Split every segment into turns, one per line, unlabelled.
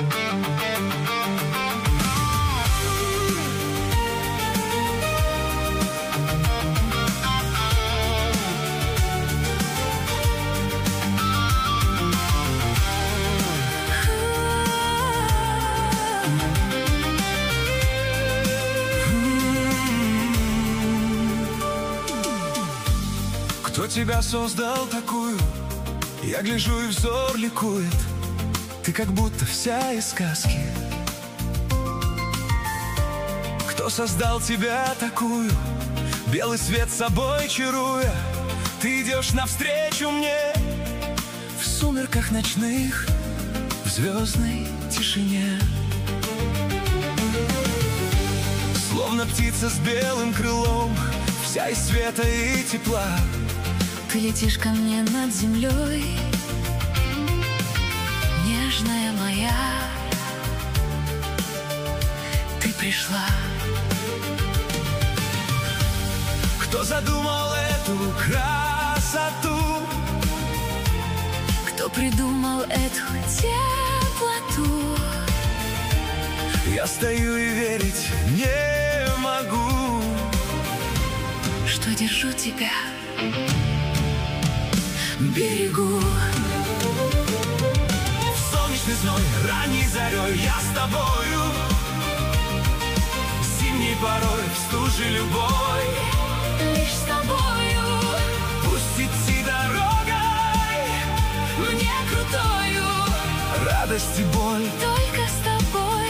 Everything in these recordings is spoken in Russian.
Кто тебя создал такую? Я гляжу, и взор ликует. Ты как будто вся из сказки. Кто создал тебя такую? Белый свет собой чаруя, ты идешь навстречу мне в сумерках ночных, в звездной тишине. Словно птица с белым крылом, вся из света и тепла.
Ты летишь ко мне над землей, нежная моя, ты пришла.
Кто задумал эту красоту?
Кто придумал эту теплоту?
Я стою и верить не могу,
что держу тебя, берегу.
В солнечный зной, ранней зарей я с тобою, зимней порой, в стуже любой,
лишь с тобою.
Пусть идти дорогой
мне крутою,
радость и боль,
только с тобой,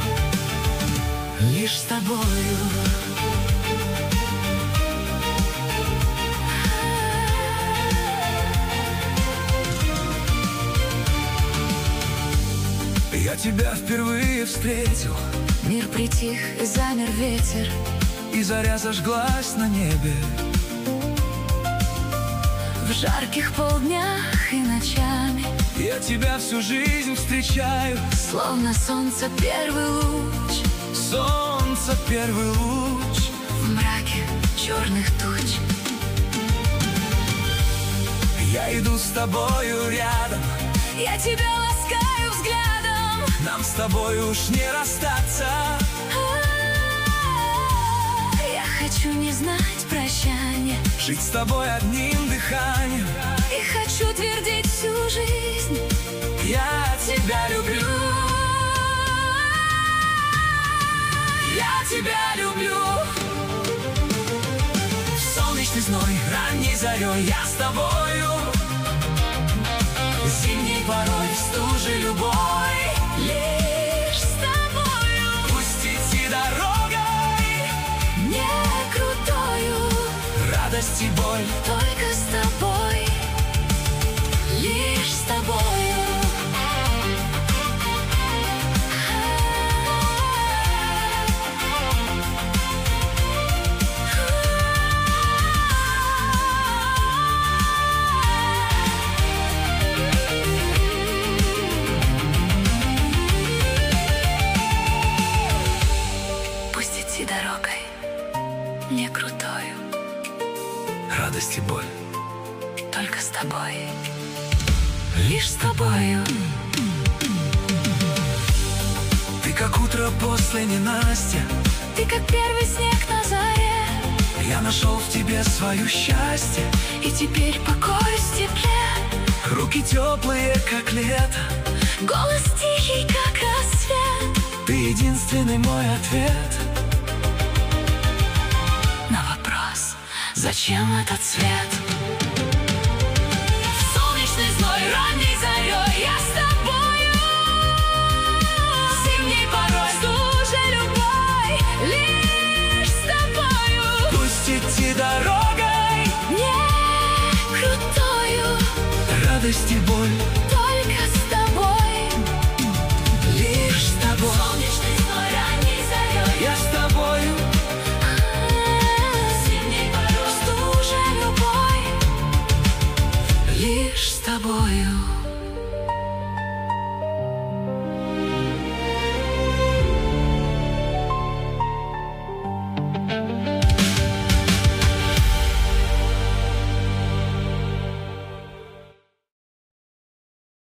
лишь с тобою.
Я тебя впервые встретил,
мир притих и замер ветер,
и заря зажглась на небе.
в жарких полднях и ночами
Я тебя всю жизнь встречаю,
словно солнце первый луч,
солнце первый луч
в мраке черных туч.
Я иду с тобою рядом,
я тебя ласкаю взглядом,
нам с тобой уж не расстаться.
Я хочу не знать прощания,
Жить с тобой одним дыханием,
и хочу твердить всю жизнь:
я тебя люблю.
Я тебя люблю.
В солнечный зной, ранней зарей я с тобою, зимней порой, в стуже любой,
Лишь с тобою,
пусть идти дорогой,
не крутою,
радость и боль,
только с тобой, лишь с тобою. Пусть идти дорогой, не крутою,
радость и боль,
только с тобой, лишь с тобою.
Ты как утро после ненастья,
Ты как первый снег на заре,
я нашел в тебе свое счастье.
и теперь покоюсь в тепле.
Руки теплые, как лето,
Голос тихий, как рассвет.
ты единственный мой ответ
На вопрос, зачем этот свет? В солнечный зной, ранней зарей я с тобою, зимней порой, стуже любой, лишь с тобою.
Пусть идти дорогой,
Не крутою,
радость и боль,